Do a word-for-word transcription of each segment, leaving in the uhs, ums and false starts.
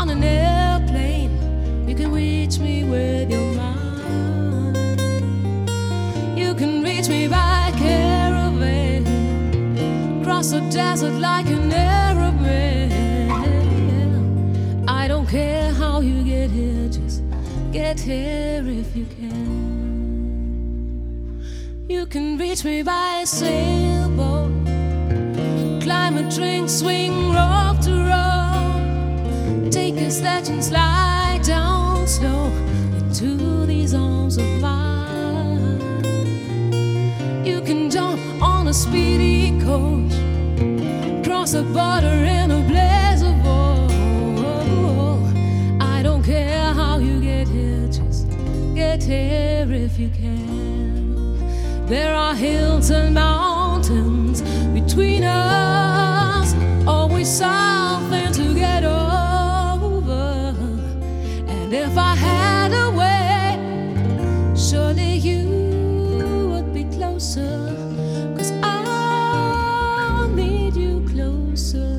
on an airplane, you can reach me with your mind. You can reach me by caravan, cross the desert like an Arab man. I don't care how you get here, just get here if you can. You can reach me by a sailboat, climb a drink, swing rope to rope, take a sledge and slide down slow into these arms of mine. You can jump on a speedy coach, cross the border in a blaze of war. I don't care how you get here, just get here if you can. There are hills and mountains between us, always something to get over. And if I had a way, surely you would be closer, 'cause I need you closer.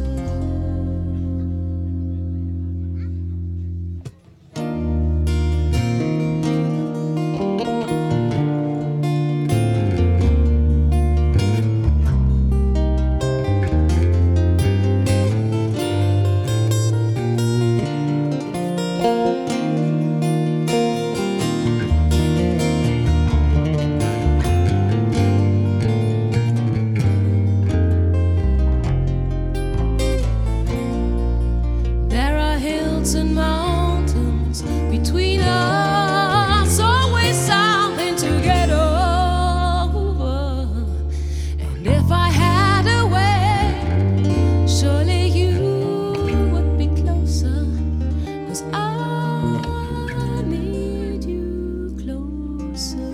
And mountains between us, always something to get over. And if I had a way, surely you would be closer, 'cause I need you closer.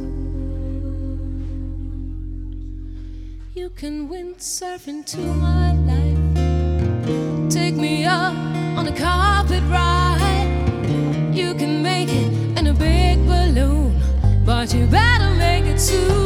You can windsurf into my life, take me up on a carpet ride. You can make it in a big balloon, but you better make it soon.